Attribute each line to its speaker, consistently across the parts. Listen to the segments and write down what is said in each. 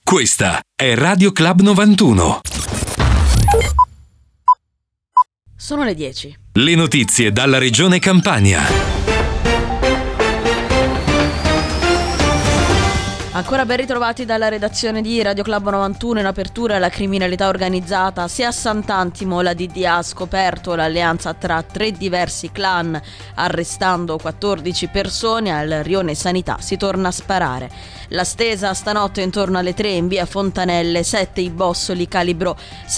Speaker 1: Questa è Radio Club 91.
Speaker 2: Sono le 10.
Speaker 1: Le notizie dalla regione Campania.
Speaker 2: Ancora ben ritrovati dalla redazione di Radio Club 91. In apertura la criminalità organizzata. Sia a Sant'Antimo la DDA ha scoperto l'alleanza tra 3 diversi clan, arrestando 14 persone. Al rione Sanità si torna a sparare. La stesa stanotte intorno alle 3 in via Fontanelle, 7 i bossoli calibro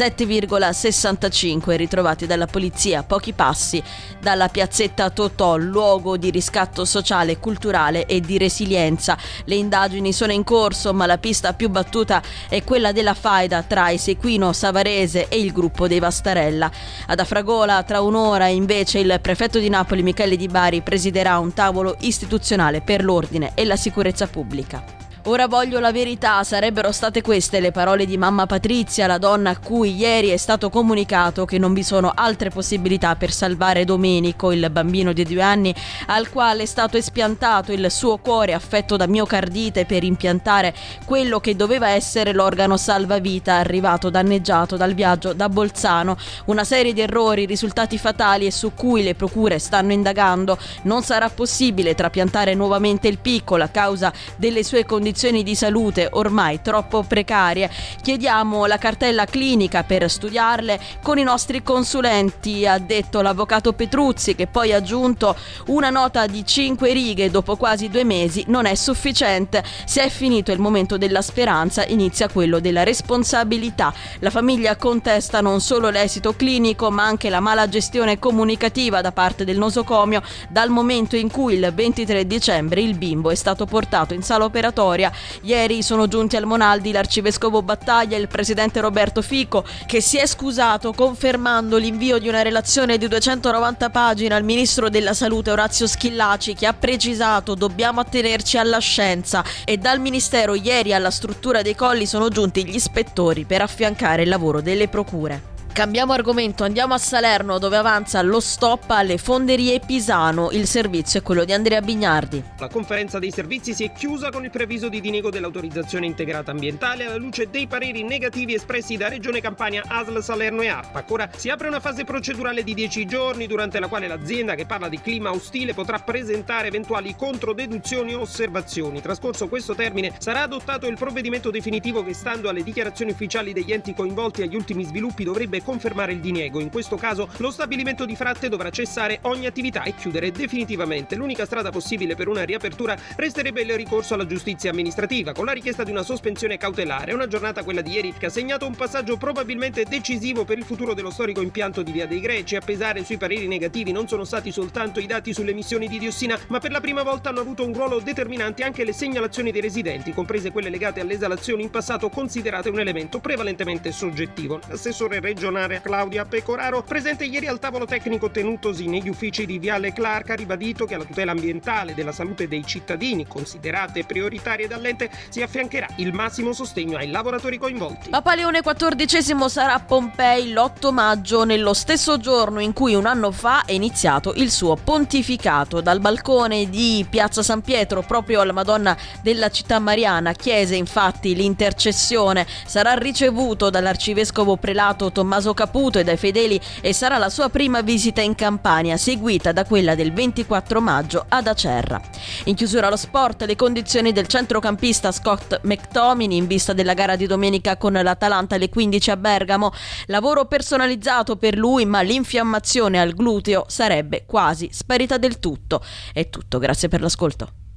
Speaker 2: 7,65 ritrovati dalla polizia a pochi passi dalla piazzetta Totò, luogo di riscatto sociale, culturale e di resilienza. Le indagini sono in corso, ma la pista più battuta è quella della faida tra Esequino Savarese e il gruppo dei Vastarella. Ad Afragola tra un'ora invece il prefetto di Napoli Michele Di Bari presiderà un tavolo istituzionale per l'ordine e la sicurezza pubblica. Ora voglio la verità, sarebbero state queste le parole di mamma Patrizia, la donna a cui ieri è stato comunicato che non vi sono altre possibilità per salvare Domenico, il bambino di 2 anni al quale è stato espiantato il suo cuore affetto da miocardite per impiantare quello che doveva essere l'organo salvavita, arrivato danneggiato dal viaggio da Bolzano. Una serie di errori risultati fatali e su cui le procure stanno indagando. Non sarà possibile trapiantare nuovamente il piccolo a causa delle sue condizioni di salute ormai troppo precarie. Chiediamo la cartella clinica per studiarle con i nostri consulenti, ha detto l'avvocato Petruzzi, che poi ha aggiunto: una nota di 5 righe dopo quasi 2 mesi non è sufficiente. Se è finito il momento della speranza, inizia quello della responsabilità. La famiglia contesta non solo l'esito clinico ma anche la mala gestione comunicativa da parte del nosocomio dal momento in cui il 23 dicembre il bimbo è stato portato in sala operatoria. Ieri sono giunti al Monaldi l'arcivescovo Battaglia e il presidente Roberto Fico, che si è scusato confermando l'invio di una relazione di 290 pagine al ministro della salute Orazio Schillaci, che ha precisato: dobbiamo attenerci alla scienza. E dal ministero ieri alla struttura dei Colli sono giunti gli ispettori per affiancare il lavoro delle procure. Cambiamo argomento, andiamo a Salerno, dove avanza lo stop alle fonderie Pisano. Il servizio è quello di Andrea Bignardi.
Speaker 3: La conferenza dei servizi si è chiusa con il preavviso di diniego dell'autorizzazione integrata ambientale alla luce dei pareri negativi espressi da Regione Campania, ASL Salerno e ARPAC. Ora si apre una fase procedurale di 10 giorni durante la quale l'azienda, che parla di clima ostile, potrà presentare eventuali controdeduzioni o osservazioni. Trascorso questo termine sarà adottato il provvedimento definitivo che, stando alle dichiarazioni ufficiali degli enti coinvolti agli ultimi sviluppi, dovrebbe confermare il diniego. In questo caso lo stabilimento di Fratte dovrà cessare ogni attività e chiudere definitivamente. L'unica strada possibile per una riapertura resterebbe il ricorso alla giustizia amministrativa con la richiesta di una sospensione cautelare. Una giornata, quella di ieri, che ha segnato un passaggio probabilmente decisivo per il futuro dello storico impianto di Via dei Greci. A pesare sui pareri negativi non sono stati soltanto i dati sulle emissioni di diossina, ma per la prima volta hanno avuto un ruolo determinante anche le segnalazioni dei residenti, comprese quelle legate alle esalazioni, in passato considerate un elemento prevalentemente soggettivo. L'assessore regionale Claudia Pecoraro, presente ieri al tavolo tecnico tenutosi negli uffici di Viale Clark, ha ribadito che alla tutela ambientale e della salute dei cittadini, considerate prioritarie dall'ente, si affiancherà il massimo sostegno ai lavoratori coinvolti.
Speaker 2: Papa Leone XIV sarà a Pompei l'8 maggio, nello stesso giorno in cui un anno fa è iniziato il suo pontificato. Dal balcone di Piazza San Pietro, proprio alla Madonna della Città Mariana, chiese infatti l'intercessione. Sarà ricevuto dall'arcivescovo prelato Tommaso Caputo e dai fedeli e sarà la sua prima visita in Campania, seguita da quella del 24 maggio ad Acerra. In chiusura allo sport, le condizioni del centrocampista Scott McTominay in vista della gara di domenica con l'Atalanta alle 15 a Bergamo. Lavoro personalizzato per lui, ma l'infiammazione al gluteo sarebbe quasi sparita del tutto. È tutto, grazie per l'ascolto.